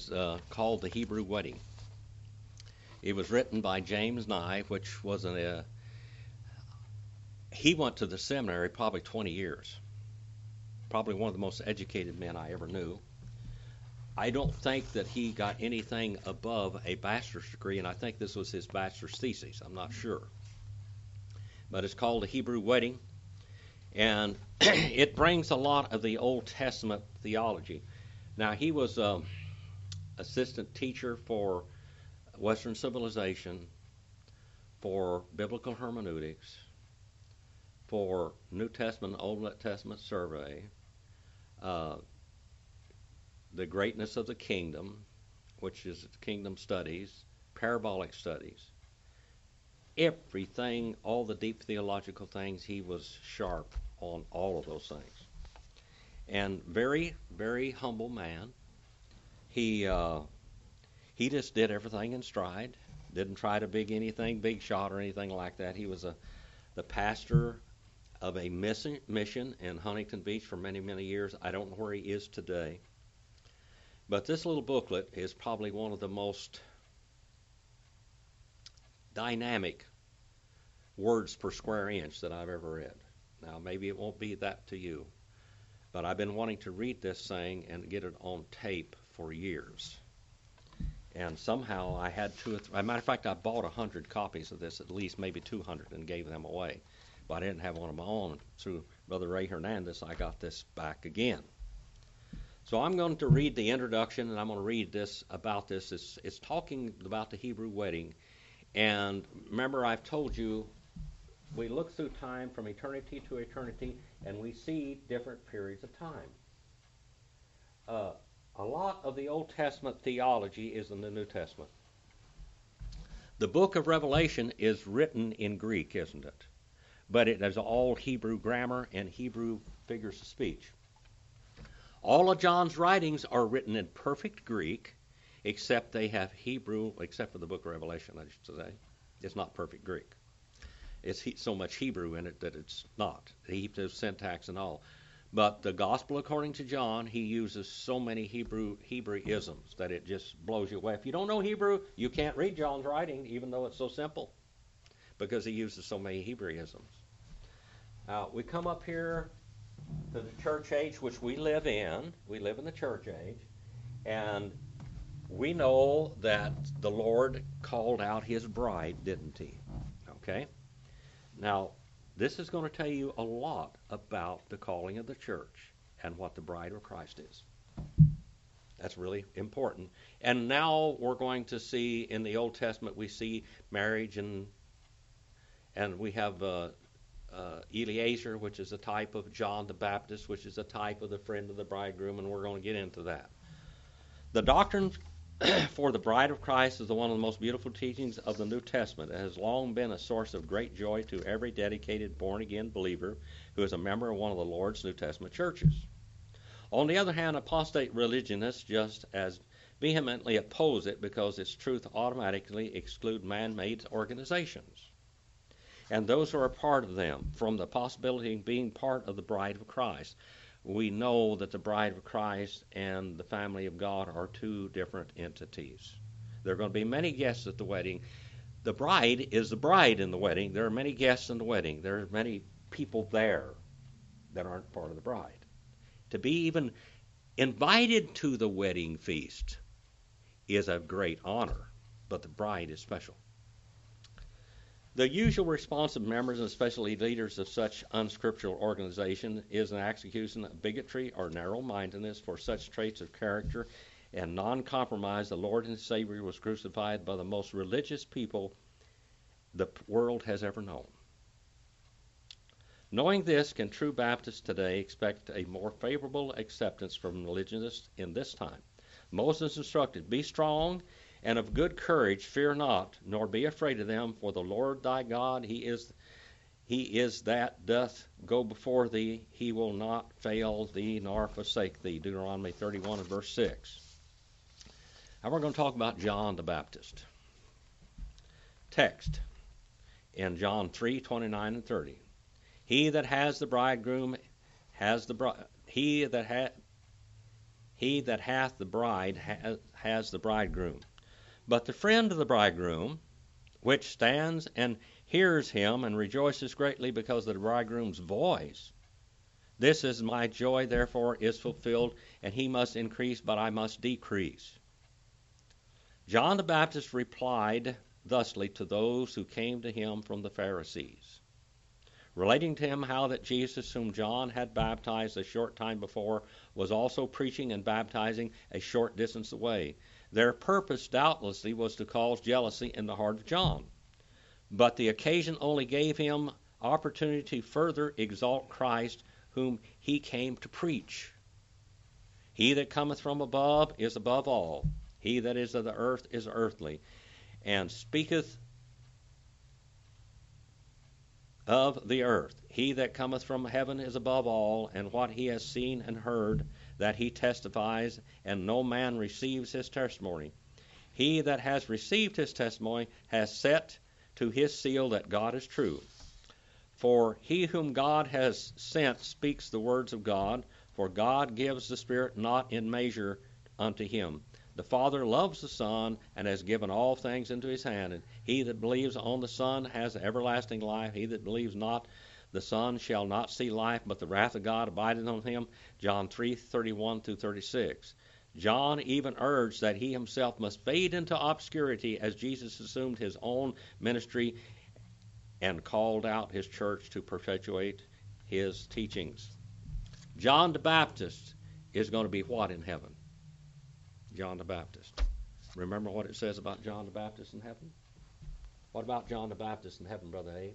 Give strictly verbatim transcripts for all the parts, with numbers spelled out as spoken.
is uh, called The Hebrew Wedding. It was written by James Nye, which was a, uh, he went to the seminary probably twenty years. Probably one of the most educated men I ever knew. I don't think that he got anything above a bachelor's degree, and I think this was his bachelor's thesis. I'm not sure. But it's called The Hebrew Wedding, and it brings a lot of the Old Testament theology. Now, he was an assistant teacher for Western civilization, for biblical hermeneutics, for New Testament, Old Testament survey, uh, the greatness of the kingdom, which is kingdom studies, parabolic studies, everything, all the deep theological things, he was sharp on all of those things. And very, very humble man. He uh, he just did everything in stride. Didn't try to big anything, big shot or anything like that. He was a the pastor of a mission, mission in Huntington Beach for many, many years. I don't know where he is today. But this little booklet is probably one of the most dynamic words per square inch that I've ever read. Now, maybe it won't be that to you, but I've been wanting to read this thing and get it on tape for years. And somehow I had two or three. As a matter of fact, I bought one hundred copies of this, at least maybe two hundred, and gave them away. But I didn't have one of my own. Through Brother Ray Hernandez, I got this back again. So I'm going to read the introduction, and I'm going to read this about this. It's, it's talking about the Hebrew wedding. And remember, I've told you, we look through time from eternity to eternity, and we see different periods of time. Uh, a lot of the Old Testament theology is in the New Testament. The book of Revelation is written in Greek, isn't it? But it has all Hebrew grammar and Hebrew figures of speech. All of John's writings are written in perfect Greek, except they have Hebrew, except for the book of Revelation, I should say. It's not perfect Greek. It's he, so much Hebrew in it that it's not. Hebrew syntax and all. But the Gospel according to John, he uses so many Hebrew Hebrewisms that it just blows you away. If you don't know Hebrew, you can't read John's writing, even though it's so simple, because he uses so many Hebrewisms. Now, we come up here to the church age, which we live in. We live in the church age. And we know that the Lord called out his bride, didn't he? Okay? Now, this is going to tell you a lot about the calling of the church and what the bride of Christ is. That's really important. And now we're going to see in the Old Testament, we see marriage, and and we have uh, uh, Eliezer, which is a type of John the Baptist, which is a type of the friend of the bridegroom, and we're going to get into that. The doctrine for the bride of Christ is the one of the most beautiful teachings of the New Testament. It has long been a source of great joy to every dedicated born-again believer who is a member of one of the Lord's New Testament churches. On the other hand, apostate religionists just as vehemently oppose it because its truth automatically excludes man-made organizations and those who are part of them from the possibility of being part of the bride of Christ. We know that the bride of Christ and the family of God are two different entities. There are going to be many guests at the wedding. The bride is the bride in the wedding. There are many guests in the wedding. There are many people there that aren't part of the bride. To be even invited to the wedding feast is a great honor, but the bride is special. The usual response of members and especially leaders of such unscriptural organization is an accusation of bigotry or narrow-mindedness for such traits of character and non-compromise. The Lord and Savior was crucified by the most religious people the world has ever known. Knowing this, can true Baptists today expect a more favorable acceptance from religionists in this time? Moses instructed, "Be strong and of good courage, fear not, nor be afraid of them, for the Lord thy God, he is he is that doth go before thee, he will not fail thee nor forsake thee." Deuteronomy thirty-one and verse six. Now we're going to talk about John the Baptist. Text in John three, twenty-nine and thirty. He that has the bridegroom has the bride. He that ha- he that hath the bride ha- has the bridegroom. But the friend of the bridegroom, which stands and hears him, and rejoices greatly because of the bridegroom's voice, this is my joy, therefore is fulfilled, and he must increase, but I must decrease. John the Baptist replied thusly to those who came to him from the Pharisees, relating to him how that Jesus, whom John had baptized a short time before, was also preaching and baptizing a short distance away. Their purpose doubtlessly was to cause jealousy in the heart of John, but the occasion only gave him opportunity to further exalt Christ, whom he came to preach. He that cometh from above is above all. He that is of the earth is earthly, and speaketh of the earth. He that cometh from heaven is above all, and what he has seen and heard, that he testifies, and no man receives his testimony. He that has received his testimony has set to his seal that God is true. For he whom God has sent speaks the words of God, for God gives the Spirit not in measure unto him. The Father loves the Son, and has given all things into his hand. And he that believes on the Son has everlasting life. He that believes not the Son shall not see life, but the wrath of God abideth on him. John three thirty-one through thirty-six. John even urged that he himself must fade into obscurity as Jesus assumed his own ministry and called out his church to perpetuate his teachings. John the Baptist is going to be what in heaven? John the Baptist. Remember what it says about John the Baptist in heaven? What about John the Baptist in heaven, Brother Abe?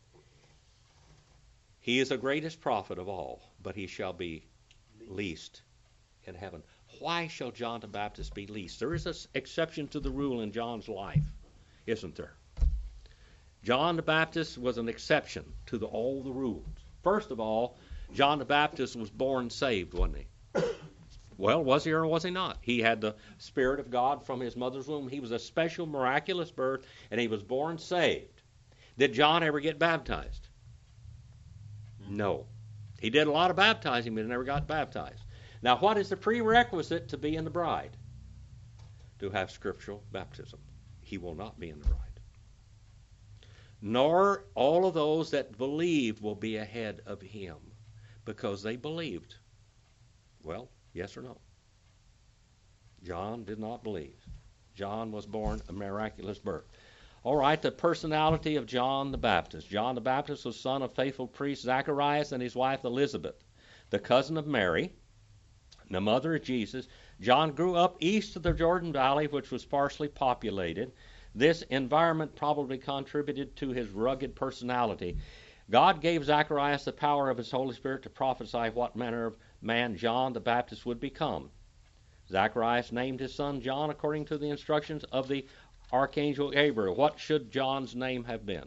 He is the greatest prophet of all, but he shall be least in heaven. Why shall John the Baptist be least? There is an exception to the rule in John's life, isn't there? John the Baptist was an exception to the, all the rules. First of all, John the Baptist was born saved, wasn't he? Well, was he or was he not? He had the Spirit of God from his mother's womb. He was a special, miraculous birth, and he was born saved. Did John ever get baptized? No. He did a lot of baptizing, but he never got baptized. Now, what is the prerequisite to be in the bride? To have scriptural baptism. He will not be in the bride. Nor all of those that believe will be ahead of him, because they believed. Well, yes or no? John did not believe. John was born a miraculous birth. All right, the personality of John the Baptist. John the Baptist was son of faithful priest Zacharias and his wife Elizabeth, the cousin of Mary, the mother of Jesus. John grew up east of the Jordan Valley, which was sparsely populated. This environment probably contributed to his rugged personality. God gave Zacharias the power of his Holy Spirit to prophesy what manner of man John the Baptist would become. Zacharias named his son John according to the instructions of the archangel Gabriel. What should John's name have been?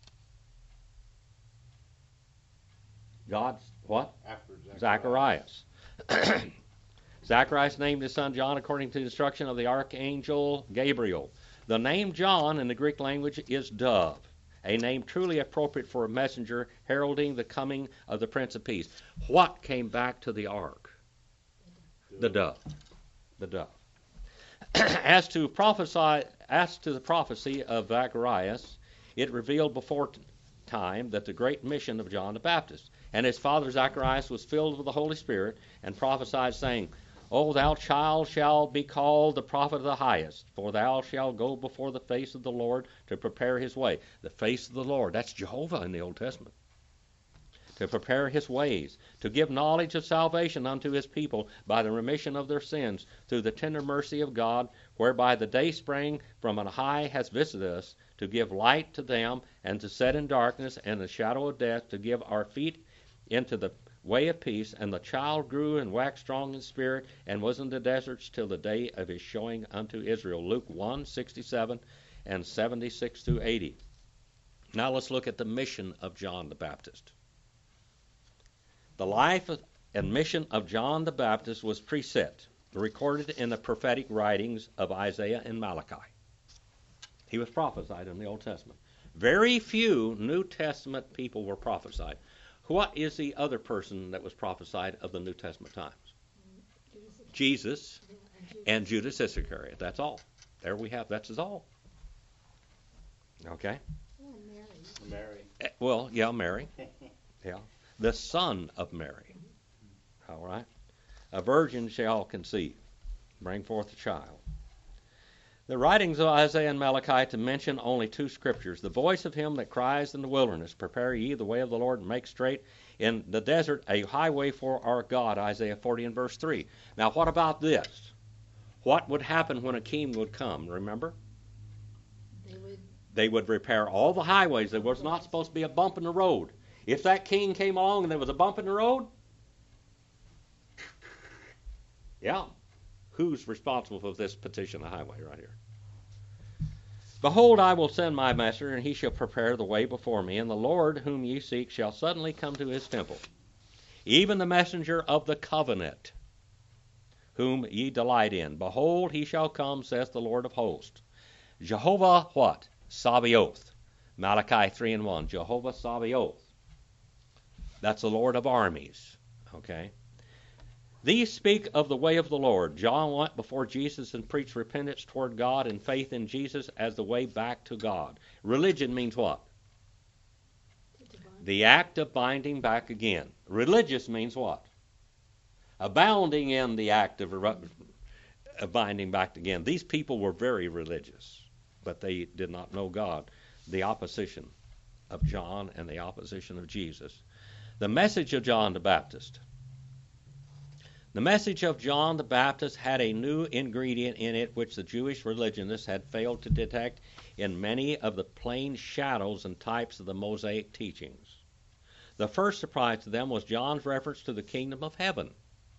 God's what? After Zacharias. Zacharias. Zacharias named his son John according to the instruction of the archangel Gabriel. The name John in the Greek language is dove, a name truly appropriate for a messenger heralding the coming of the Prince of Peace. What came back to the ark? The dove. The dove. As to prophesy, as to the prophecy of Zacharias, it revealed before time that the great mission of John the Baptist. And his father Zacharias was filled with the Holy Spirit and prophesied, saying, O thou child shalt be called the prophet of the highest, for thou shalt go before the face of the Lord to prepare his way. The face of the Lord, that's Jehovah in the Old Testament. To prepare his ways, to give knowledge of salvation unto his people by the remission of their sins, through the tender mercy of God, whereby the day spring from on high has visited us, to give light to them, and to set in darkness and the shadow of death, to give our feet into the way of peace. And the child grew and waxed strong in spirit, and was in the deserts till the day of his showing unto Israel. Luke one, sixty-seven and seventy-six through eighty. Now let's look at the mission of John the Baptist. The life and mission of John the Baptist was preset, recorded in the prophetic writings of Isaiah and Malachi. He was prophesied in the Old Testament. Very few New Testament people were prophesied. What is the other person that was prophesied of the New Testament times? Jesus. Jesus, and Judas Iscariot. That's all. There we have. That's all. Okay. And Mary. Mary. Eh, Well, yeah, Mary. Yeah. The son of Mary. All right. A virgin shall conceive, bring forth a child. The writings of Isaiah and Malachi to mention only two scriptures. The voice of him that cries in the wilderness, prepare ye the way of the Lord, and make straight in the desert a highway for our God, Isaiah forty and verse three. Now, what about this? What would happen when a king would come, remember? They would. They would repair all the highways. There was not supposed to be a bump in the road. If that king came along and there was a bump in the road, yeah, who's responsible for this petition of highway right here? Behold, I will send my messenger, and he shall prepare the way before me, and the Lord whom ye seek shall suddenly come to his temple, even the messenger of the covenant, whom ye delight in. Behold, he shall come, saith the Lord of hosts. Jehovah what? Sabaoth. Malachi three and one. Jehovah Sabaoth. That's the Lord of armies. Okay? These speak of the way of the Lord. John went before Jesus and preached repentance toward God and faith in Jesus as the way back to God. Religion means what? The act of binding back again. Religious means what? Abounding in the act of, of binding back again. These people were very religious, but they did not know God. The opposition of John and the opposition of Jesus. The message of John the Baptist. The message of John the Baptist had a new ingredient in it which the Jewish religionists had failed to detect in many of the plain shadows and types of the Mosaic teachings. The first surprise to them was John's reference to the kingdom of heaven.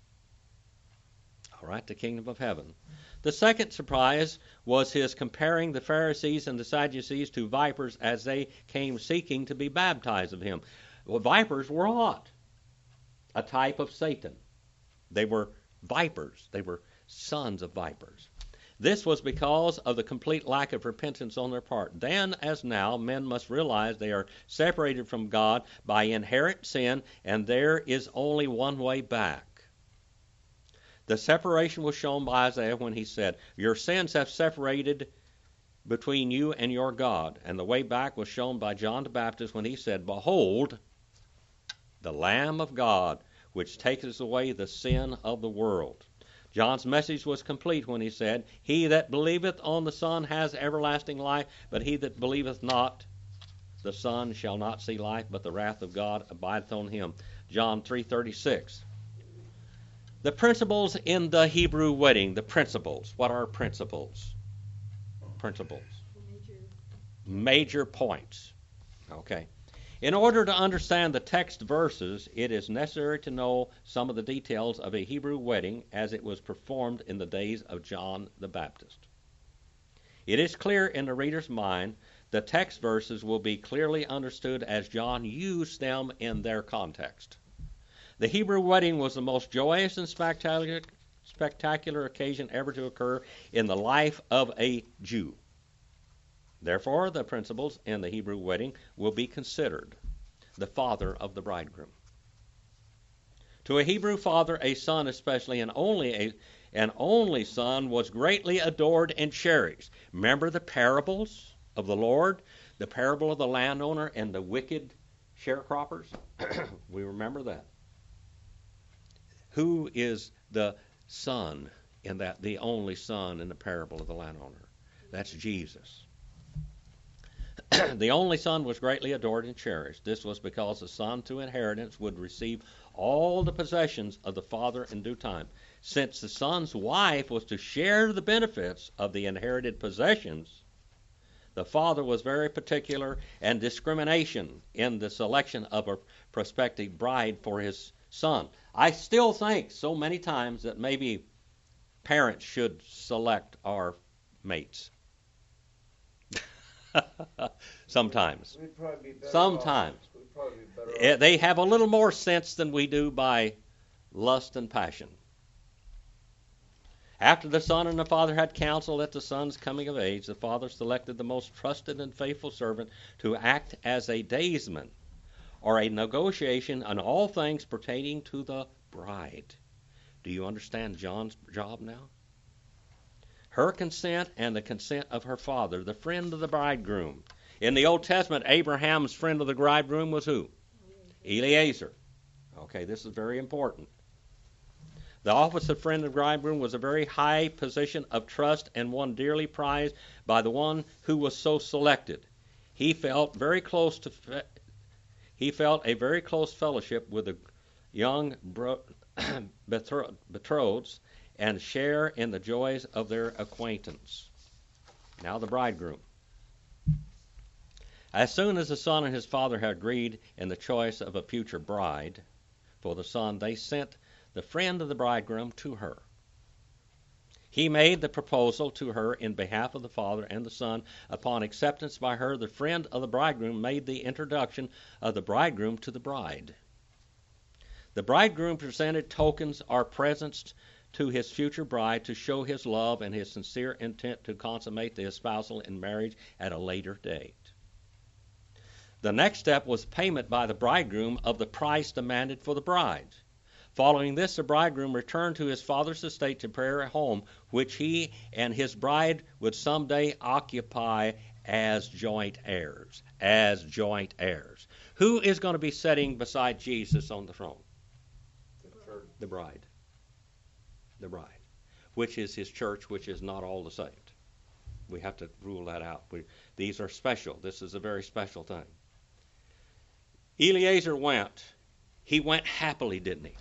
All right, the kingdom of heaven. The second surprise was his comparing the Pharisees and the Sadducees to vipers as they came seeking to be baptized of him. Well, vipers were what? A type of Satan. They were vipers. They were sons of vipers. This was because of the complete lack of repentance on their part. Then, as now, men must realize they are separated from God by inherent sin, and there is only one way back. The separation was shown by Isaiah when he said, your sins have separated between you and your God. And the way back was shown by John the Baptist when he said, behold, the Lamb of God, which taketh away the sin of the world. John's message was complete when he said, he that believeth on the Son has everlasting life, but he that believeth not the Son shall not see life, but the wrath of God abideth on him. John three thirty-six. The principles in the Hebrew wedding, the principles. What are principles? Principles. Major. Major points. Okay. In order to understand the text verses, it is necessary to know some of the details of a Hebrew wedding as it was performed in the days of John the Baptist. It is clear in the reader's mind the text verses will be clearly understood as John used them in their context. The Hebrew wedding was the most joyous and spectacular, spectacular occasion ever to occur in the life of a Jew. Therefore, the principles in the Hebrew wedding will be considered. The father of the bridegroom. To a Hebrew father, a son especially, and only a, an only son, was greatly adored and cherished. Remember the parables of the Lord? The parable of the landowner and the wicked sharecroppers? We remember that. Who is the son in that, the only son in the parable of the landowner? That's Jesus. The only son was greatly adored and cherished. This was because the son to inheritance would receive all the possessions of the father in due time. Since the son's wife was to share the benefits of the inherited possessions, the father was very particular and discrimination in the selection of a prospective bride for his son. I still think so many times that maybe parents should select our mates. Sometimes. We'd probably be better Sometimes. off. We'd probably be better Eh, off. They have a little more sense than we do by lust and passion. After the son and the father had counseled at the son's coming of age, the father selected the most trusted and faithful servant to act as a daysman or a negotiation on all things pertaining to the bride. Do you understand John's job now? Her consent and the consent of her father, the friend of the bridegroom. In the Old Testament, Abraham's friend of the bridegroom was who? Eliezer. Okay, this is very important. The office of friend of the bridegroom was a very high position of trust and one dearly prized by the one who was so selected. He felt very close to he felt a very close fellowship with the young bro- betrothed and share in the joys of their acquaintance. Now the bridegroom. As soon as the son and his father had agreed in the choice of a future bride for the son, they sent the friend of the bridegroom to her. He made the proposal to her in behalf of the father and the son. Upon acceptance by her, the friend of the bridegroom made the introduction of the bridegroom to the bride. The bridegroom presented tokens or presents to his future bride to show his love and his sincere intent to consummate the espousal in marriage at a later date. The next step was payment by the bridegroom of the price demanded for the bride. Following this, the bridegroom returned to his father's estate to prepare a home which he and his bride would someday occupy as joint heirs. As joint heirs. Who is going to be sitting beside Jesus on the throne? The bride. The bride. Which is his church, which is not all the saved. We have to rule that out. We, these are special. This is a very special thing. Eliezer went. He went happily, didn't he?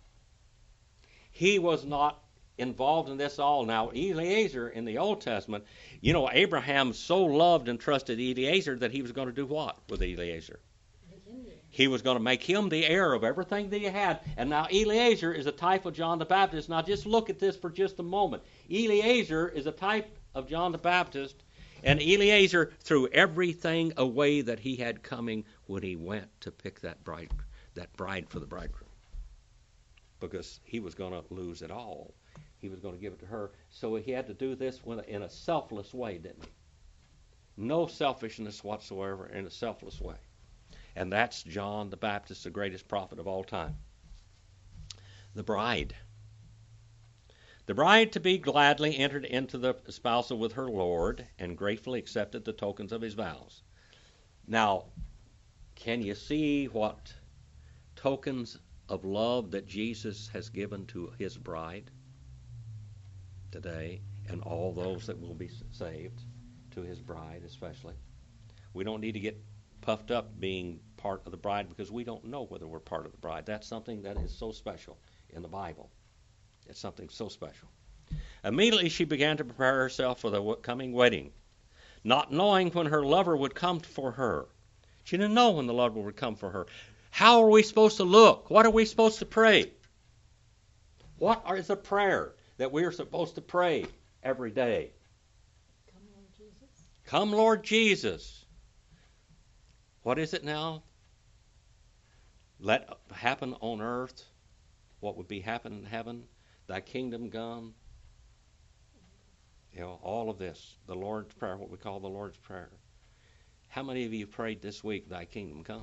He was not involved in this all. Now, Eliezer in the Old Testament, you know, Abraham so loved and trusted Eliezer that he was going to do what with Eliezer? He was going to make him the heir of everything that he had. And now Eliezer is a type of John the Baptist. Now just look at this for just a moment. Eliezer is a type of John the Baptist. And Eliezer threw everything away that he had coming when he went to pick that bride, that bride for the bridegroom. Because he was going to lose it all. He was going to give it to her. So he had to do this in a selfless way, didn't he? No selfishness whatsoever, in a selfless way. And that's John the Baptist, the greatest prophet of all time. The bride. The bride to be gladly entered into the espousal with her Lord and gratefully accepted the tokens of his vows. Now, can you see what tokens of love that Jesus has given to his bride today, and all those that will be saved, to his bride especially? We don't need to get puffed up being part of the bride because we don't know whether we're part of the bride. That's something that is so special in the Bible. It's something so special. Immediately she began to prepare herself for the coming wedding, not knowing when her lover would come for her. She didn't know when the lover would come for her. How are we supposed to look? What are we supposed to pray? What is the prayer that we are supposed to pray every day? Come, Lord Jesus. Come, Lord Jesus. What is it now? Let happen on earth what would be happen in heaven. Thy kingdom come. You know, all of this. The Lord's Prayer, what we call the Lord's Prayer. How many of you prayed this week, thy kingdom come?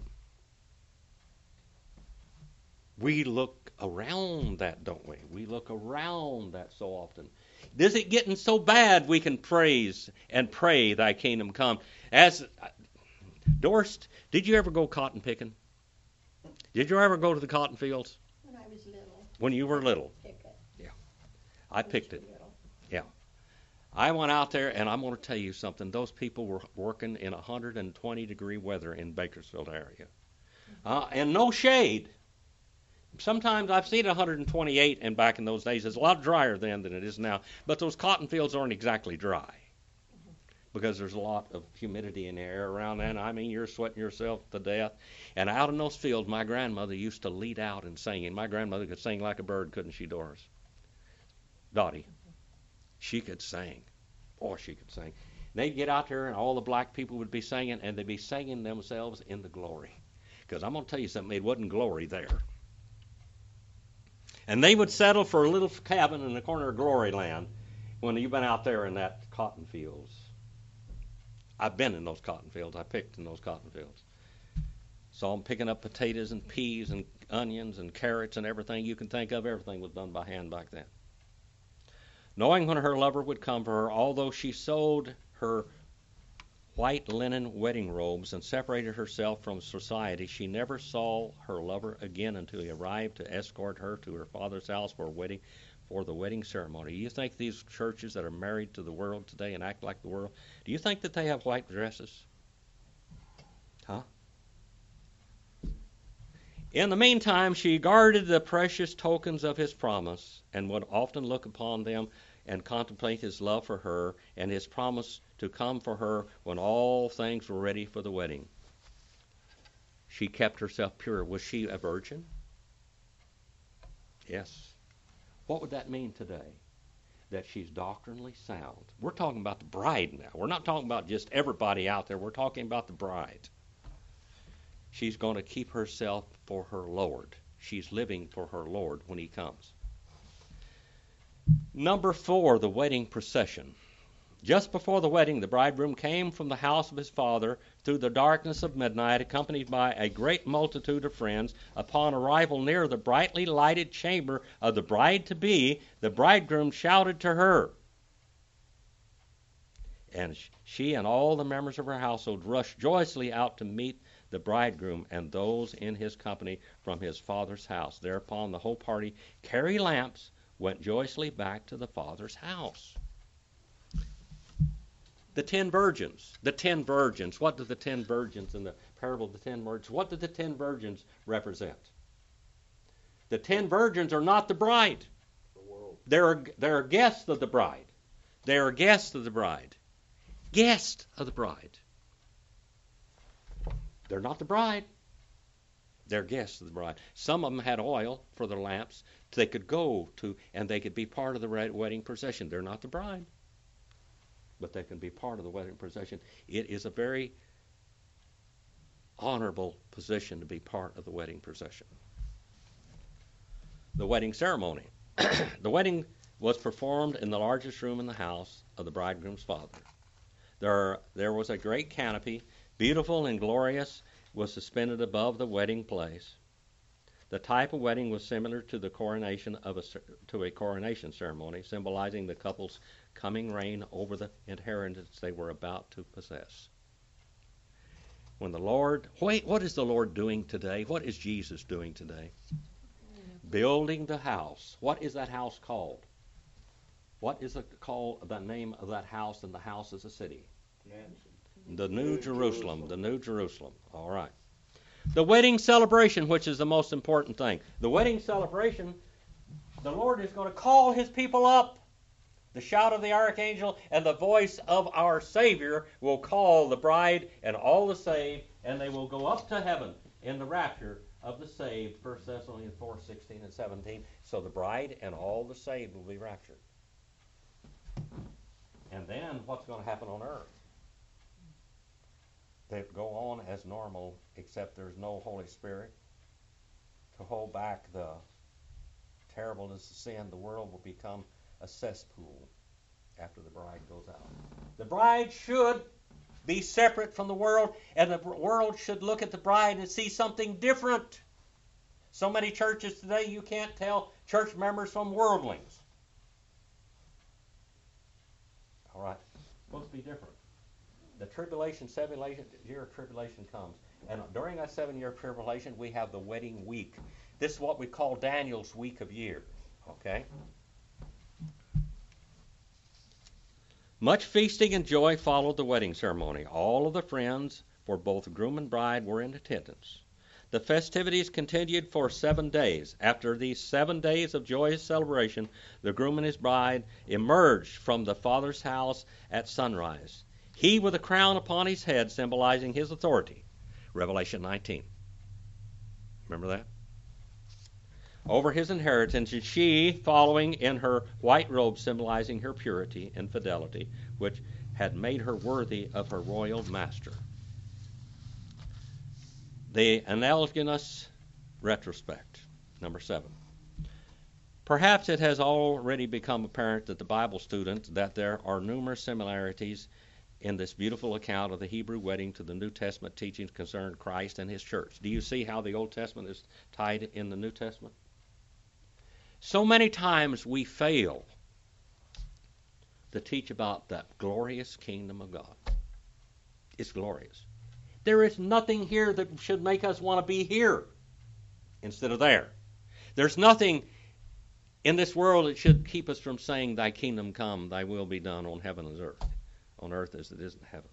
We look around that, don't we? We look around that so often. Is it getting so bad we can praise and pray thy kingdom come? As Doris, did you ever go cotton picking? Did you ever go to the cotton fields? When I was little. When you were little? Pick it. Yeah. I picked it. Little. Yeah. I went out there, and I'm going to tell you something. Those people were working in one hundred twenty degree weather in Bakersfield area. Uh, and no shade. Sometimes I've seen one hundred twenty-eight, and back in those days, it's a lot drier then than it is now. But those cotton fields aren't exactly dry because there's a lot of humidity in the air around then. I mean, you're sweating yourself to death. And out in those fields, my grandmother used to lead out in singing. My grandmother could sing like a bird, couldn't she, Doris? Dottie. She could sing. Boy, she could sing. And they'd get out there, and all the black people would be singing, and they'd be singing themselves in the glory. Because I'm going to tell you something, it wasn't glory there. And they would settle for a little cabin in the corner of Glory Land when you've been out there in that cotton fields. I've been in those cotton fields. I picked in those cotton fields. Saw them picking up potatoes and peas and onions and carrots and everything you can think of. Everything was done by hand back then. Knowing when her lover would come for her, although she sewed her white linen wedding robes and separated herself from society, she never saw her lover again until he arrived to escort her to her father's house for a wedding, for the wedding ceremony. You think these churches that are married to the world today and act like the world, do you think that they have white dresses? Huh? In the meantime, she guarded the precious tokens of his promise and would often look upon them and contemplate his love for her and his promise to come for her when all things were ready for the wedding. She kept herself pure. Was she a virgin? Yes. What would that mean today? That she's doctrinally sound. We're talking about the bride now. We're not talking about just everybody out there. We're talking about the bride. She's going to keep herself for her Lord. She's living for her Lord when he comes. Number four, the wedding procession. Just before the wedding, the bridegroom came from the house of his father through the darkness of midnight, accompanied by a great multitude of friends. Upon arrival near the brightly lighted chamber of the bride-to-be, the bridegroom shouted to her. And she and all the members of her household rushed joyously out to meet the bridegroom and those in his company from his father's house. Thereupon the whole party, carrying lamps, went joyously back to the father's house. The ten virgins. The ten virgins. What do the ten virgins in the parable of the ten virgins, what do the ten virgins represent? The ten virgins are not the bride. The world. They're, they're guests of the bride. They are guests of the bride. Guests of the bride. They're not the bride. They're guests of the bride. Some of them had oil for their lamps. They could go to, and they could be part of the wedding procession. They're not the bride, but they can be part of the wedding procession. It is a very honorable position to be part of the wedding procession. The wedding ceremony. The wedding was performed in the largest room in the house of the bridegroom's father. There, there was a great canopy, beautiful and glorious, was suspended above the wedding place. The type of wedding was similar to the coronation of a to a coronation ceremony, symbolizing the couple's coming reign over the inheritance they were about to possess. When the Lord, wait, what is the Lord doing today? What is Jesus doing today? Building the house. What is that house called? What is it called, the name of that house, and the house is a city? Nancy. The New Jerusalem. The New Jerusalem. All right. The wedding celebration, which is the most important thing. The wedding celebration, the Lord is going to call his people up. The shout of the archangel and the voice of our Savior will call the bride and all the saved, and they will go up to heaven in the rapture of the saved. First Thessalonians four, sixteen and seventeen. So the bride and all the saved will be raptured. And then what's going to happen on earth? They go on as normal, except there's no Holy Spirit to hold back the terribleness of sin. The world will become a cesspool after the bride goes out. The bride should be separate from the world, and the world should look at the bride and see something different. So many churches today, you can't tell church members from worldlings. All right, it's supposed to be different. The tribulation, seven-year tribulation comes. And during that seven-year tribulation, we have the wedding week. This is what we call Daniel's week of years. Okay? Much feasting and joy followed the wedding ceremony. All of the friends for both groom and bride were in attendance. The festivities continued for seven days. After these seven days of joyous celebration, the groom and his bride emerged from the father's house at sunrise. He with a crown upon his head, symbolizing his authority. Revelation nineteen. Remember that? Over his inheritance, and she following in her white robe, symbolizing her purity and fidelity, which had made her worthy of her royal master. The analogous retrospect. Number seven. Perhaps it has already become apparent that the Bible student that there are numerous similarities in this beautiful account of the Hebrew wedding to the New Testament teachings concerning Christ and his church. Do you see how the Old Testament is tied in the New Testament? So many times we fail to teach about that glorious kingdom of God. It's glorious. There is nothing here that should make us want to be here instead of there. There's nothing in this world that should keep us from saying, thy kingdom come, thy will be done on heaven as earth, on earth as it is in heaven.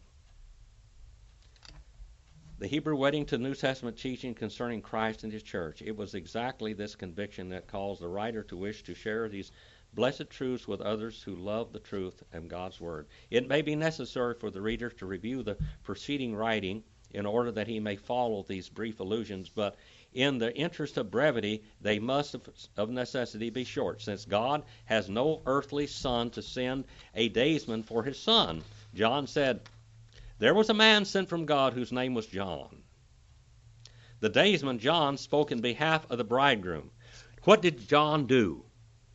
The Hebrew wedding to the New Testament teaching concerning Christ and his church. It was exactly this conviction that caused the writer to wish to share these blessed truths with others who love the truth and God's word. It may be necessary for the reader to review the preceding writing in order that he may follow these brief allusions, but in the interest of brevity, they must of necessity be short, since God has no earthly son to send a daysman for his son. John said, there was a man sent from God whose name was John. The daysman, John, spoke in behalf of the bridegroom. What did John do?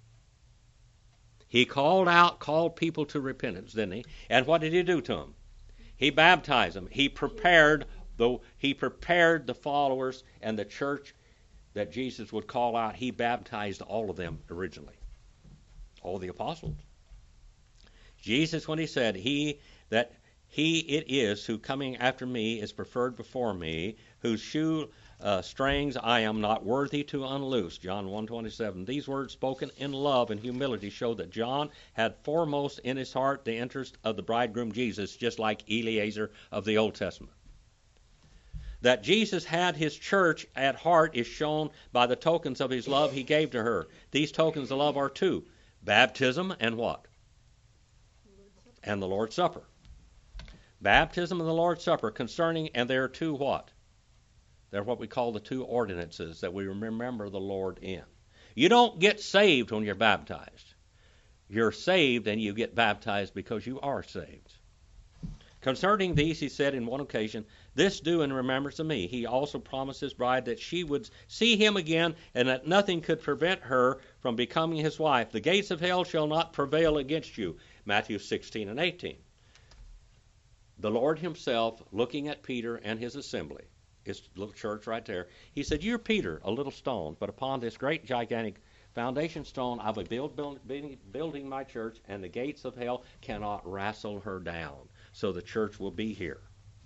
He called out, called people to repentance, didn't he? And what did he do to them? He baptized them. He prepared the, he prepared the followers and the church that Jesus would call out. He baptized all of them originally, all the apostles. Jesus, when he said, he that he it is who coming after me is preferred before me, whose shoe uh, strings I am not worthy to unloose, John one twenty-seven. These words spoken in love and humility show that John had foremost in his heart the interest of the bridegroom Jesus, just like Eliezer of the Old Testament. That Jesus had his church at heart is shown by the tokens of his love he gave to her. These tokens of love are two: baptism and what? And the Lord's Supper. Baptism and the Lord's Supper concerning, and there are two what? They're what we call the two ordinances that we remember the Lord in. You don't get saved when you're baptized. You're saved and you get baptized because you are saved. Concerning these, he said in one occasion, this do in remembrance of me. He also promised his bride that she would see him again and that nothing could prevent her from becoming his wife. The gates of hell shall not prevail against you. Matthew sixteen and eighteen. The Lord himself, looking at Peter and his assembly, his little church right there, he said, you're Peter, a little stone, but upon this great gigantic foundation stone I will build, build, building my church, and the gates of hell cannot wrestle her down. So the church will be here.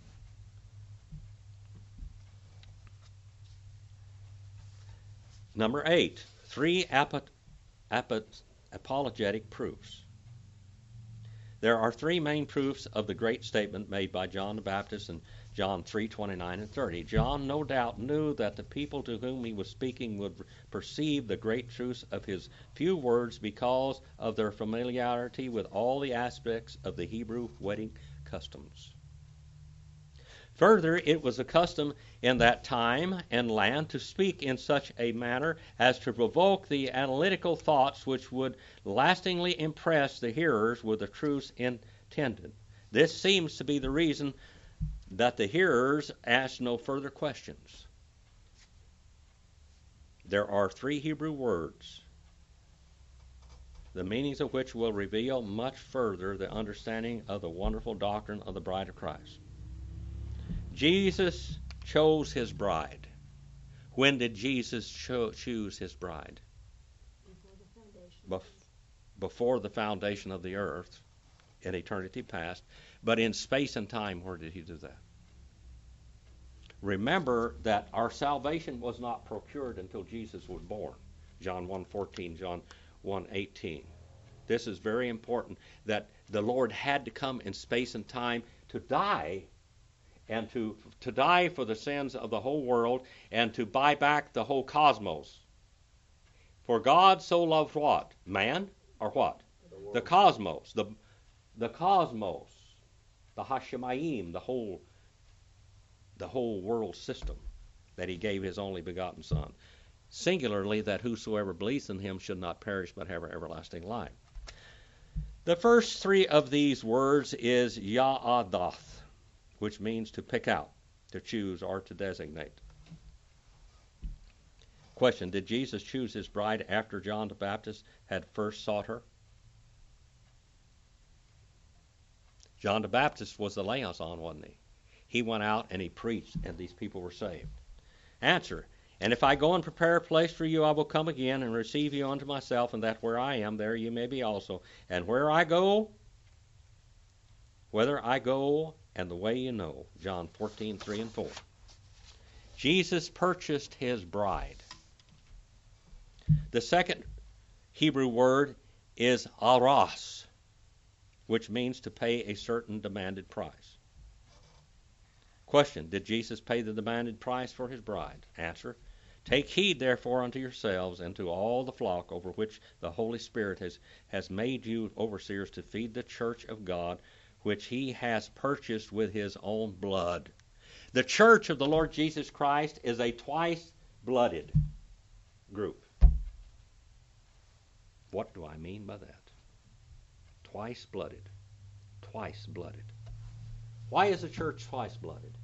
Number eight, three ap- ap- apologetic proofs. There are three main proofs of the great statement made by John the Baptist in John three twenty-nine and thirty. John no doubt knew that the people to whom he was speaking would perceive the great truths of his few words because of their familiarity with all the aspects of the Hebrew wedding customs. Further, it was a custom in that time and land to speak in such a manner as to provoke the analytical thoughts which would lastingly impress the hearers with the truths intended. This seems to be the reason that the hearers asked no further questions. There are three Hebrew words, the meanings of which will reveal much further the understanding of the wonderful doctrine of the bride of Christ. Jesus chose his bride. When did Jesus cho- choose his bride? Before the foundation. Bef- before the foundation of the earth, in eternity past. But in space and time, where did he do that? Remember that our salvation was not procured until Jesus was born. John one fourteen, John one eighteen. This is very important, that the Lord had to come in space and time to die, and to, to die for the sins of the whole world, and to buy back the whole cosmos. For God so loved what? Man? Or what? The, the cosmos. The, the cosmos. The Hashemayim, the whole, the whole world system, that he gave his only begotten Son. Singularly, that whosoever believes in him should not perish but have everlasting life. The first three of these words is Ya'adath, which means to pick out, to choose, or to designate. Question, did Jesus choose his bride after John the Baptist had first sought her? John the Baptist was the liaison, wasn't he? He went out and he preached, and these people were saved. Answer. And if I go and prepare a place for you, I will come again and receive you unto myself, and that where I am, there you may be also. And where I go, whither I go, and the way you know. John fourteen, three and four. Jesus purchased his bride. The second Hebrew word is aras, which means to pay a certain demanded price. Question, did Jesus pay the demanded price for his bride? Answer, take heed therefore unto yourselves and to all the flock over which the Holy Spirit has, has made you overseers to feed the church of God, which he has purchased with his own blood. The church of the Lord Jesus Christ is a twice-blooded group. What do I mean by that? Twice-blooded. Twice-blooded. Why is the church twice-blooded?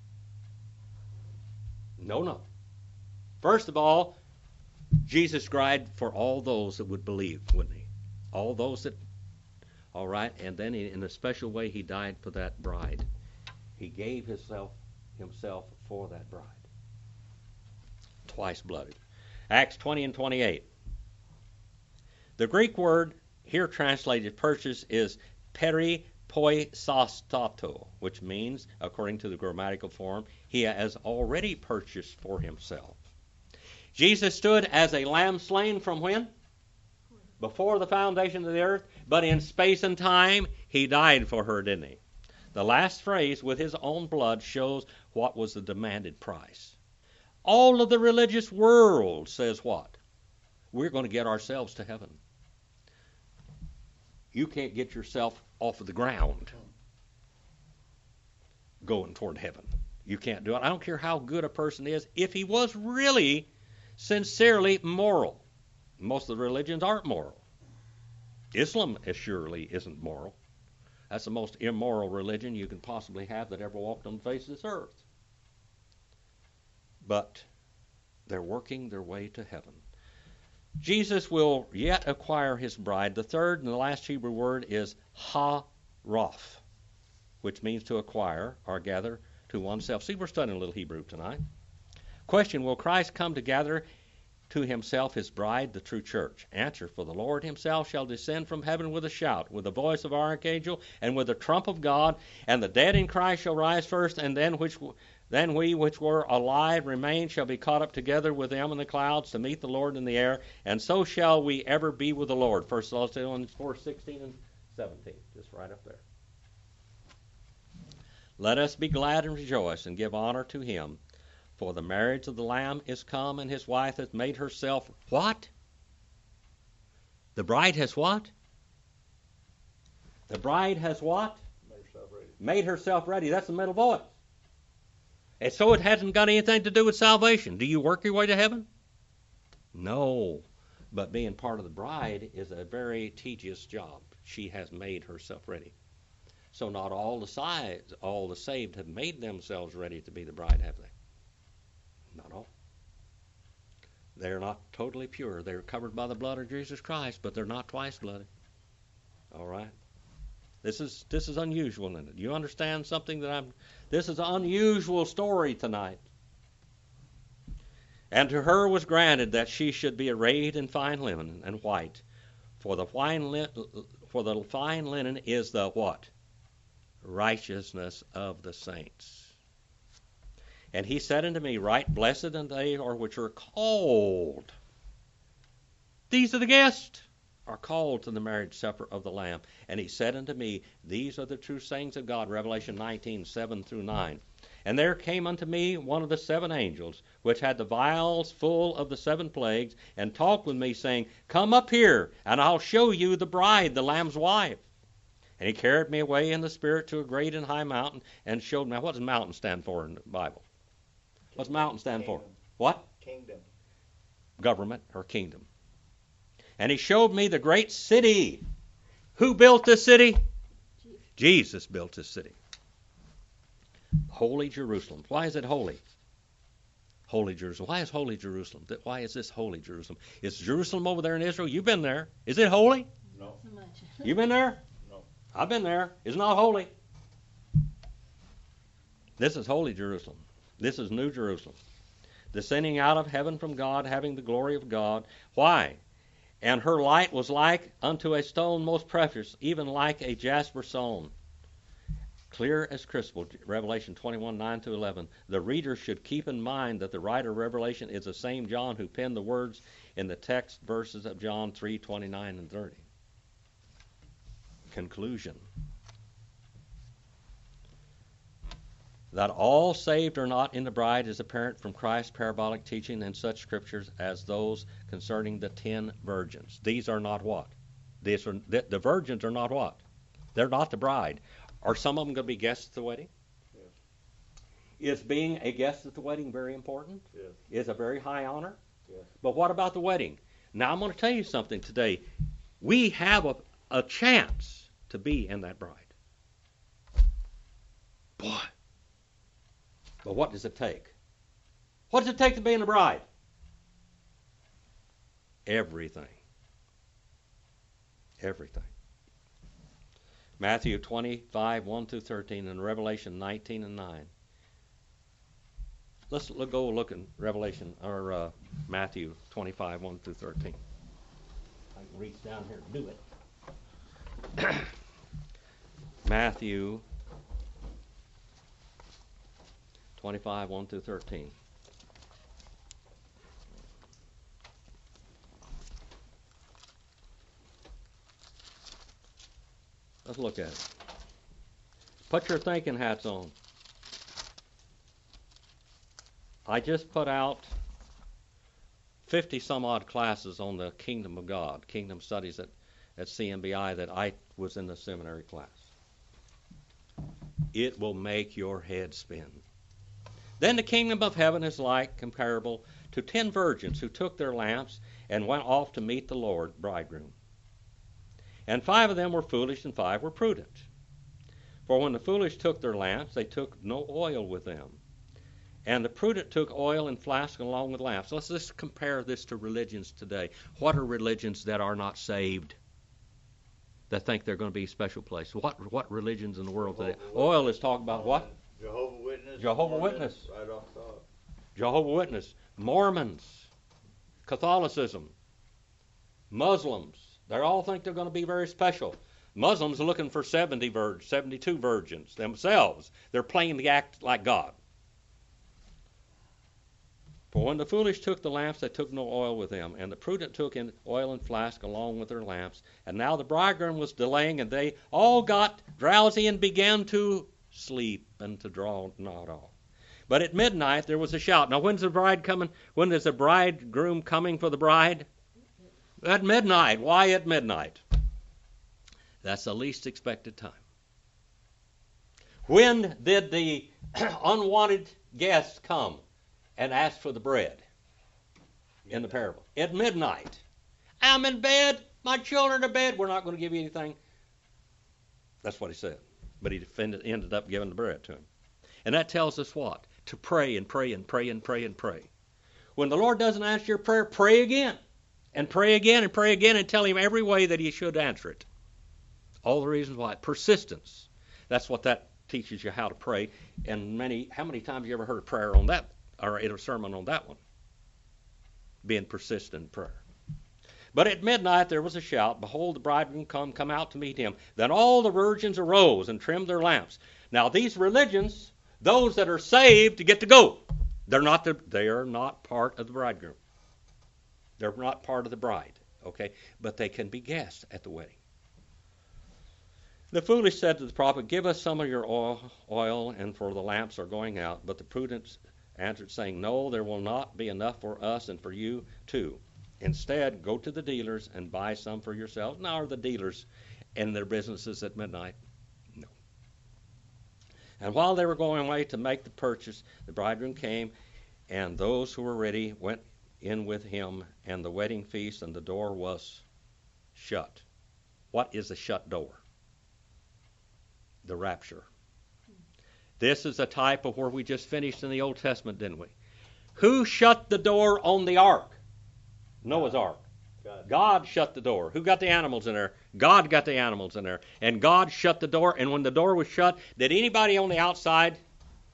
No, no. First of all, Jesus died for all those that would believe, wouldn't he? All those that, all right, and then he, in a special way, he died for that bride. He gave himself, himself for that bride. Twice-blooded. Acts twenty and twenty-eight. The Greek word here translated purchase is peripoisastato, which means, according to the grammatical form, he has already purchased for himself. Jesus stood as a lamb slain from when? Before the foundation of the earth, but in space and time, he died for her, didn't he? The last phrase, with his own blood, shows what was the demanded price. All of the religious world says what? We're going to get ourselves to heaven. You can't get yourself off of the ground going toward heaven. You can't do it. I don't care how good a person is. If he was really, sincerely moral. Most of the religions aren't moral. Islam surely isn't moral. That's the most immoral religion you can possibly have that ever walked on the face of this earth. But they're working their way to heaven. Jesus will yet acquire his bride. The third and the last Hebrew word is ha-raph, which means to acquire or gather to oneself. See, we're studying a little Hebrew tonight. Question, will Christ come to gather to himself his bride, the true church? Answer, for the Lord himself shall descend from heaven with a shout, with the voice of archangel, and with the trump of God, and the dead in Christ shall rise first, and then which then we which were alive remain shall be caught up together with them in the clouds to meet the Lord in the air, and so shall we ever be with the Lord. First Thessalonians four, sixteen and seventeen, just right up there. Let us be glad and rejoice and give honor to him, for the marriage of the Lamb is come, and his wife hath made herself what? The bride has what? The bride has what? Made herself ready. Made herself ready. That's the middle voice. And so it hasn't got anything to do with salvation. Do you work your way to heaven? No. But being part of the bride is a very tedious job. She has made herself ready. So not all the sides, all the saved have made themselves ready to be the bride, have they? Not all. They're not totally pure. They're covered by the blood of Jesus Christ, but they're not twice-blooded. All right? This is this is unusual, isn't it? You understand something that I'm... This is an unusual story tonight. And to her was granted that she should be arrayed in fine linen and white, for the fine linen, for the fine linen is the what? Righteousness of the saints. And he said unto me, right blessed are they are which are called. These are the guests, are called to the marriage supper of the Lamb. And he said unto me, these are the true sayings of God, Revelation nineteen, seven through nine. And there came unto me one of the seven angels, which had the vials full of the seven plagues, and talked with me, saying, come up here, and I'll show you the bride, the Lamb's wife. And he carried me away in the Spirit to a great and high mountain, and showed me... What does mountain stand for in the Bible? What's mountain stand for? What? Kingdom. Government or kingdom. And he showed me the great city. Who built this city? Jesus. Jesus built this city. Holy Jerusalem. Why is it holy? Holy Jerusalem. Why is holy Jerusalem? Why is this holy Jerusalem? Is Jerusalem over there in Israel? You've been there. Is it holy? No. So much. You've been there? No. I've been there. It's not holy. This is holy Jerusalem. This is New Jerusalem. Descending out of heaven from God, having the glory of God. Why? And her light was like unto a stone most precious, even like a jasper stone, clear as crystal. Revelation twenty-one, nine to eleven. The reader should keep in mind that the writer of Revelation is the same John who penned the words in the text verses of John three, twenty-nine and thirty. Conclusion. That all saved are not in the bride is apparent from Christ's parabolic teaching and such scriptures as those concerning the ten virgins. These are not what? These are, the, the virgins are not what? They're not the bride. Are some of them going to be guests at the wedding? Yes. Is being a guest at the wedding very important? Yes. Is a very high honor? Yes. But what about the wedding? Now I'm going to tell you something today. We have a, a chance to be in that bride. Boy. But what does it take? What does it take to be in the bride? Everything. Everything. Matthew twenty-five, one through thirteen, and Revelation nineteen and nine. Let's look, go look at Revelation, or uh, Matthew twenty-five, one through thirteen. I can reach down here and do it. Matthew twenty-five, one through thirteen. Let's look at it. Put your thinking hats on. I just put out fifty some odd classes on the Kingdom of God, Kingdom Studies at, at C M B I that I was in the seminary class. It will make your head spin. Then the kingdom of heaven is like, comparable to ten virgins who took their lamps and went off to meet the Lord, bridegroom. And five of them were foolish and five were prudent. For when the foolish took their lamps, they took no oil with them. And the prudent took oil in flasks along with lamps. Let's just compare this to religions today. What are religions that are not saved? That think they're going to be a special place? What what religions in the world today? Oil is talking about what? Jehovah Witness. Jehovah Mormons, Witness. Right off the top. Jehovah Witness, Mormons, Catholicism, Muslims. They all think they're going to be very special. Muslims are looking for seventy virgins, seventy-two virgins themselves. They're playing the act like God. For when the foolish took the lamps, they took no oil with them, and the prudent took in oil and flask along with their lamps. And now the bridegroom was delaying, and they all got drowsy and began to sleep and to draw not off. But at midnight there was a shout. Now when's the bride coming? When is the bridegroom coming for the bride? At midnight. Why at midnight? That's the least expected time. When did the unwanted guests come and ask for the bread in the parable? At midnight. I'm in bed. My children are in bed. We're not going to give you anything. That's what he said. But he ended up giving the bread to him. And that tells us what? To pray and pray and pray and pray and pray. When the Lord doesn't answer your prayer, pray again. And pray again and pray again and tell him every way that he should answer it. All the reasons why. Persistence. That's what that teaches you how to pray. And many, how many times have you ever heard a prayer on that, or a sermon on that one? Being persistent in prayer. But at midnight there was a shout, behold, the bridegroom come, come out to meet him. Then all the virgins arose and trimmed their lamps. Now these religions, those that are saved, get to go. They're not the, they are not part of the bridegroom. They're not part of the bride, okay? But they can be guests at the wedding. The foolish said to the prophet, give us some of your oil, oil, and for the lamps are going out. But the prudent answered, saying, no, there will not be enough for us and for you too. Instead, go to the dealers and buy some for yourselves. Now, are the dealers in their businesses at midnight? No. And while they were going away to make the purchase, the bridegroom came, and those who were ready went in with him, and the wedding feast, and the door was shut. What is a shut door? The rapture. This is a type of where we just finished in the Old Testament, didn't we? Who shut the door on the ark? Noah's ark. God. God shut the door. Who got the animals in there? God got the animals in there. And God shut the door. And when the door was shut, did anybody on the outside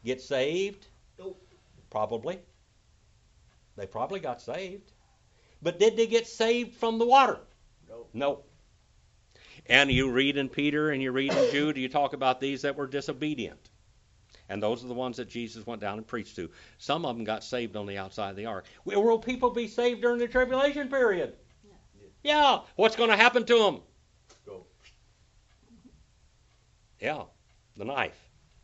get saved? Nope. Probably. They probably got saved. But did they get saved from the water? Nope. No. And you read in Peter and you read in Jude, you talk about these that were disobedient. And those are the ones that Jesus went down and preached to. Some of them got saved on the outside of the ark. Will people be saved during the tribulation period? Yeah. Yeah. What's going to happen to them? Go. Yeah, the knife.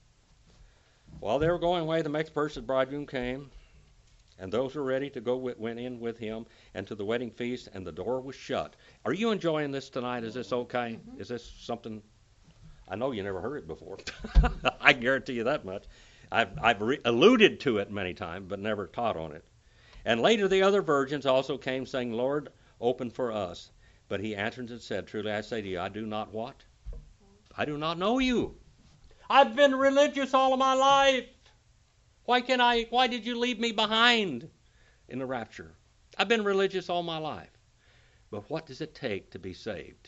While they were going away, the next person, the bridegroom, came. And those who were ready to go went in with him and to the wedding feast, and the door was shut. Are you enjoying this tonight? Is this okay? Mm-hmm. Is this something? I know you never heard it before. I guarantee you that much. I've, I've re- alluded to it many times, but never taught on it. And later the other virgins also came, saying, Lord, open for us. But he answered and said, Truly I say to you, I do not what? I do not know you. I've been religious all of my life. Why can I? Why did you leave me behind in the rapture? I've been religious all my life. But what does it take to be saved?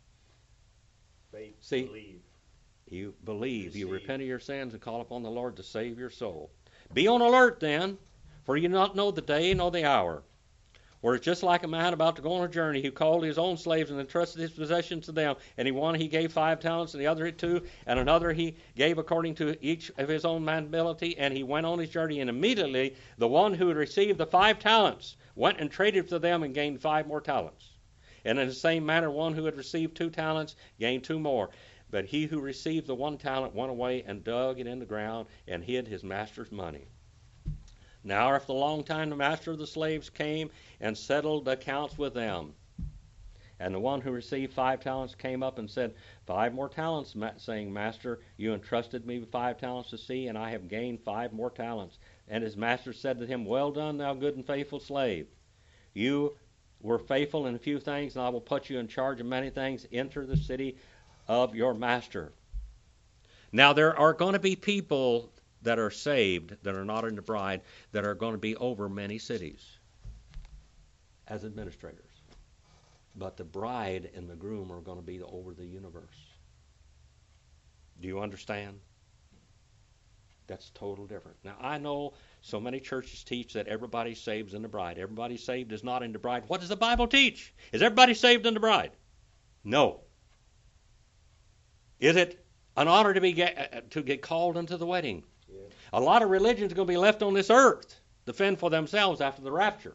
Faith. See? Believe. You believe, you Receive. repent of your sins and call upon the Lord to save your soul. Be on alert then, for you do not know the day nor the hour. For it's just like a man about to go on a journey who called his own slaves and entrusted his possessions to them. And he one he gave five talents, and the other two, and another he gave according to each of his own ability. And he went on his journey, and immediately the one who had received the five talents went and traded for them and gained five more talents. And in the same manner, one who had received two talents gained two more. But he who received the one talent went away and dug it in the ground and hid his master's money. Now after a long time the master of the slaves came and settled accounts with them. And the one who received five talents came up and said, Five more talents, saying, Master, you entrusted me with five talents to see, and I have gained five more talents. And his master said to him, Well done, thou good and faithful slave. You were faithful in a few things, and I will put you in charge of many things. Enter the city of your master. Now there are going to be people that are saved, that are not in the bride, that are going to be over many cities as administrators. But the bride and the groom are going to be over the universe. Do you understand? That's total different. Now I know so many churches teach that everybody's saved in the bride. Everybody saved is not in the bride. What does the Bible teach? Is everybody saved in the bride? No. Is it an honor to be get, to get called into the wedding? Yeah. A lot of religions are going to be left on this earth to fend for themselves after the rapture.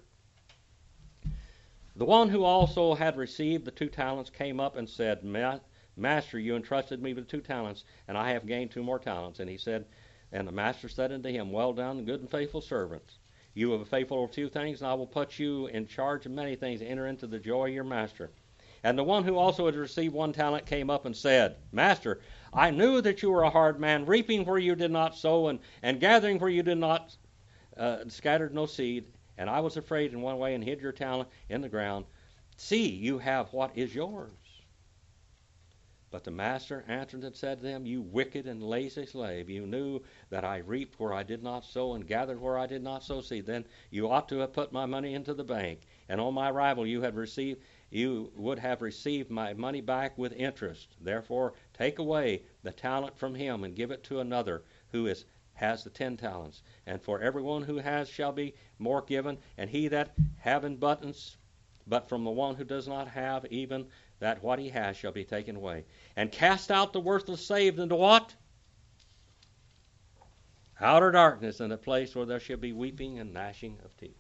The one who also had received the two talents came up and said, Master, you entrusted me with two talents, and I have gained two more talents. And he said, and the master said unto him, Well done, good and faithful servant. You have been faithful over few things, and I will put you in charge of many things. Enter into the joy of your master. And the one who also had received one talent came up and said, Master, I knew that you were a hard man, reaping where you did not sow, and, and gathering where you did not uh, scattered no seed. And I was afraid in one way and hid your talent in the ground. See, you have what is yours. But the master answered and said to them, You wicked and lazy slave, you knew that I reaped where I did not sow and gathered where I did not sow seed. Then you ought to have put my money into the bank, and on my arrival you had received you would have received my money back with interest. Therefore take away the talent from him and give it to another who is has the ten talents. And for everyone who has shall be more given, and he that have in abundance, but from the one who does not have, even that what he has shall be taken away. And cast out the worthless saved into what? Outer darkness, in a place where there shall be weeping and gnashing of teeth.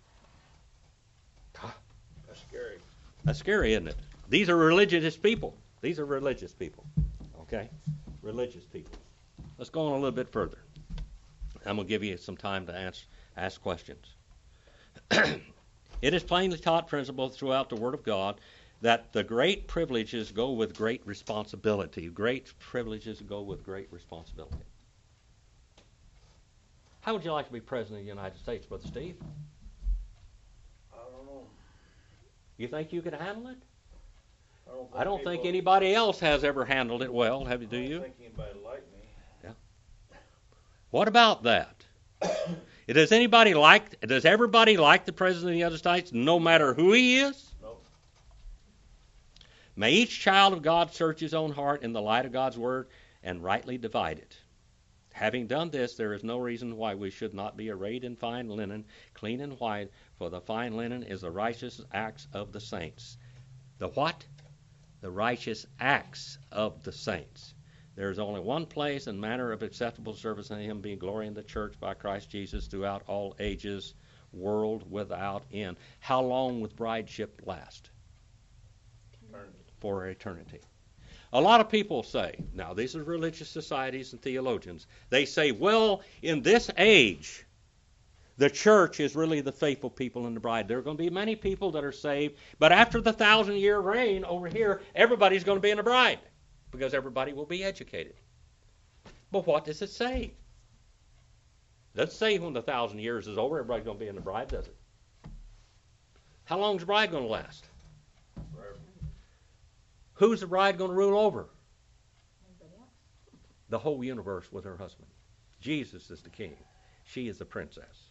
That's scary. That's scary, isn't it? These are religious people. These are religious people. Okay? Religious people. Let's go on a little bit further. I'm going to give you some time to ask, ask questions. It is plainly taught principle throughout the Word of God that the great privileges go with great responsibility. Great privileges go with great responsibility. How would you like to be President of the United States, Brother Steve? I don't know. You think you could handle it? I don't think, I don't think people- anybody else has ever handled it well. Have you? I Do don't you? think anybody like me. What about that? Does anybody like? Does everybody like the President of the United States, no matter who he is? Nope. May each child of God search his own heart in the light of God's Word and rightly divide it. Having done this, there is no reason why we should not be arrayed in fine linen, clean and white, for the fine linen is the righteous acts of the saints. The what? The righteous acts of the saints. There is only one place and manner of acceptable service in him, being glory in the church by Christ Jesus throughout all ages, world without end. How long will brideship last? Eternity. For eternity. A lot of people say, now these are religious societies and theologians, they say, well, in this age, the church is really the faithful people in the bride. There are going to be many people that are saved, but after the thousand year reign over here, everybody's going to be in the bride because everybody will be educated. But what does it say? It doesn't say when the thousand years is over, everybody's going to be in the bride, does it? How long is the bride going to last? Forever. Who's the bride going to rule over? Everybody else. The whole universe with her husband. Jesus is the king. She is the princess.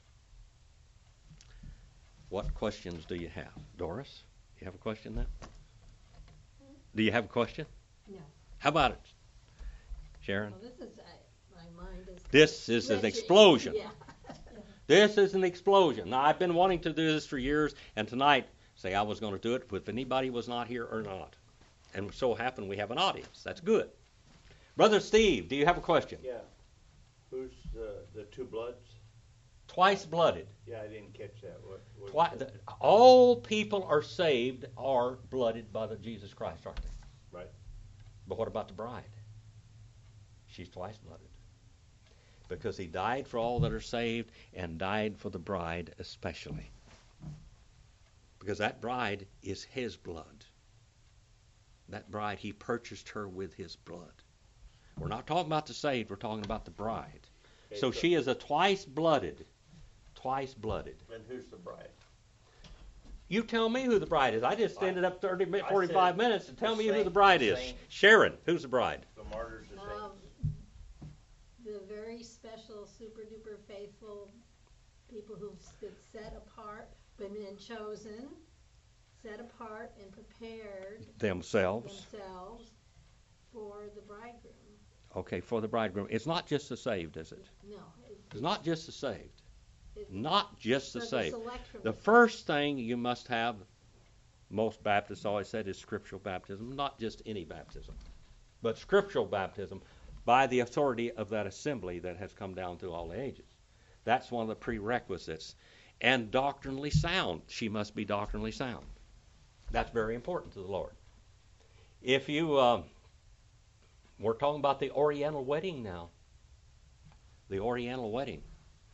What questions do you have? Doris, you have a question now? Do you have a question? No. How about it? Sharon? Well, this is, uh, my mind is. This is an Reggie. explosion. Yeah. This is an explosion. Now, I've been wanting to do this for years, and tonight, say I was going to do it if anybody was not here or not. And so happened we have an audience. That's good. Brother Steve, do you have a question? Yeah. Who's the, the two bloods? Twice blooded. Yeah, I didn't catch that. What, what Twi- the, all people are saved are blooded by the Jesus Christ, aren't they? Right. But what about the bride? She's twice blooded. Because he died for all that are saved and died for the bride especially. Because that bride is his blood. That bride, he purchased her with his blood. We're not talking about the saved, we're talking about the bride. Okay, So she is a twice blooded, twice blooded. And who's the bride? You tell me who the bride is. I just I- ended up thirty, I forty-five said minutes to tell the me who the saint- bride is. saint. Sharon, who's the bride? The martyrs, the saints. Um, the very special, super duper faithful people who've been set apart, been been chosen, set apart and prepared Themselves. themselves for the bridegroom. Okay, for the bridegroom. It's not just the saved, is it? No, it, It's not just the saved. it, Not just the for the saved. select from The first thing you must have, most Baptists always said, is scriptural baptism, not just any baptism, but scriptural baptism by the authority of that assembly that has come down through all the ages. That's one of the prerequisites. And doctrinally sound. She must be doctrinally sound. That's very important to the Lord. If you, um, we're talking about the Oriental wedding now. The Oriental wedding.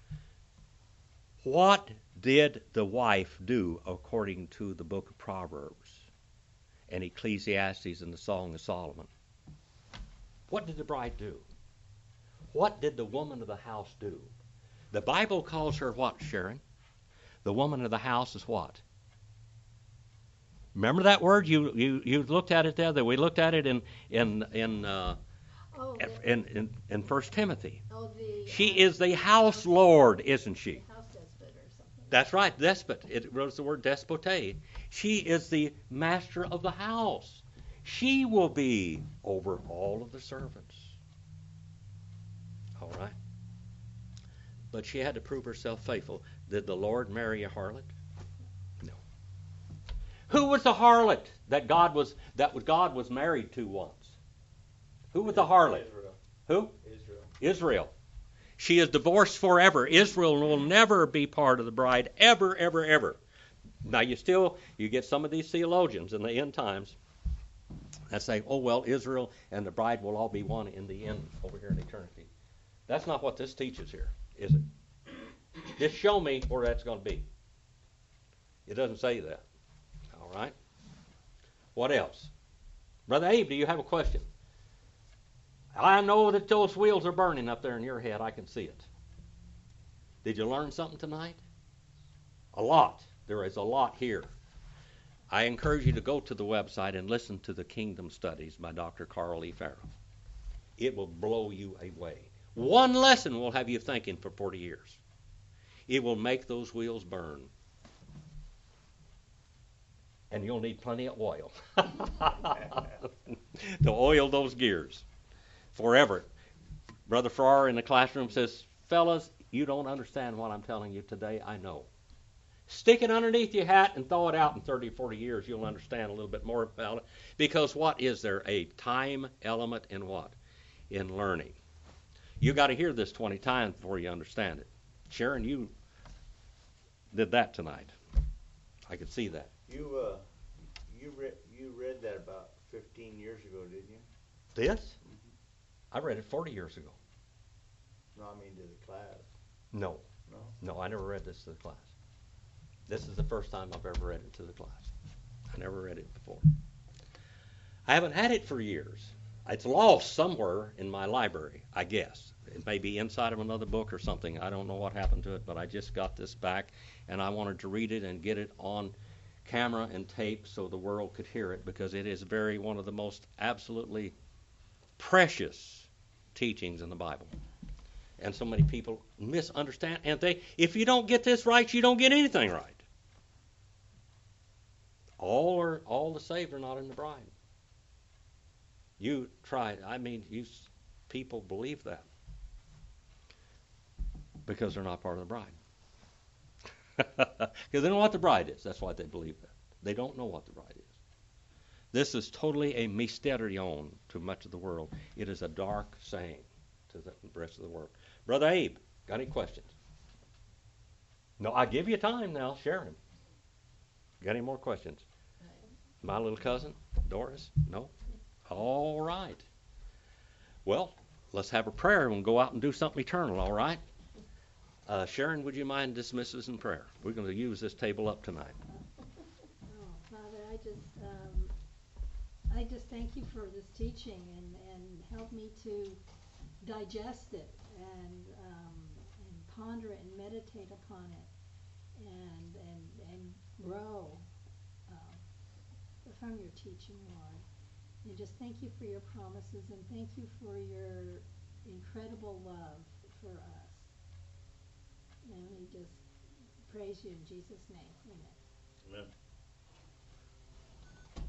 What did the wife do according to the book of Proverbs and Ecclesiastes and the Song of Solomon? What did the bride do? What did the woman of the house do? The Bible calls her what, Sharon? The woman of the house is what? Remember that word? You you you looked at it the other. We looked at it in in in uh, oh, the, in, in in First Timothy. oh, the, She uh, is the house lord, isn't she? house despot or something. That's right, despot. It was the word despote. She is the master of the house. She will be over all of the servants. All right. But she had to prove herself faithful. Did the Lord marry a harlot? No. Who was the harlot that God was that God was married to once? Who was the harlot? Israel. Who? Israel. Israel. She is divorced forever. Israel will never be part of the bride, ever, ever, ever. Now you still, you get some of these theologians in the end times that say, oh well, Israel and the bride will all be one in the end over here in eternity. That's not what this teaches here, is it? Just show me where that's going to be. It doesn't say that. All right. What else? Brother Abe, do you have a question? I know that those wheels are burning up there in your head. I can see it. Did you learn something tonight? A lot. There is a lot here. I encourage you to go to the website and listen to the Kingdom Studies by Doctor Carl E. Farrell. It will blow you away. One lesson will have you thinking for forty years. It will make those wheels burn. And you'll need plenty of oil to oil those gears forever. Brother Farrar in the classroom says, fellas, you don't understand what I'm telling you today. I know. Stick it underneath your hat and thaw it out in thirty, forty years. You'll understand a little bit more about it. Because what is there? A time element in what? In learning. You got to hear this twenty times before you understand it. Sharon, you did that tonight. I could see that. You, uh, you read, you read that about fifteen years ago, didn't you? This? I read it forty years ago. No, I mean to the class. No. No? No, I never read this to the class. This is the first time I've ever read it to the class. I never read it before. I haven't had it for years. It's lost somewhere in my library, I guess. It may be inside of another book or something. I don't know what happened to it, but I just got this back, and I wanted to read it and get it on camera and tape so the world could hear it, because it is very one of the most absolutely precious teachings in the Bible. And so many people misunderstand, and they, if you don't get this right, you don't get anything right. All are all the saved are not in the bride. You try. I mean, you people believe that because they're not part of the bride. Because they don't know what the bride is. That's why they believe that. They don't know what the bride is. This is totally a mysterion to much of the world. It is a dark saying to the rest of the world. Brother Abe, got any questions? No, I give you time now. Share them. Got any more questions? My little cousin, Doris? No? All right. Well, let's have a prayer and we'll go out and do something eternal, all right? Uh, Sharon, would you mind dismissing us in prayer? We're going to use this table up tonight. Oh, Father, I just, um, I just thank you for this teaching and, and help me to digest it and, um, and ponder it and meditate upon it and, and, and grow uh, from your teaching, Lord. And just thank you for your promises and thank you for your incredible love for us. And we just praise you in Jesus' name. Amen.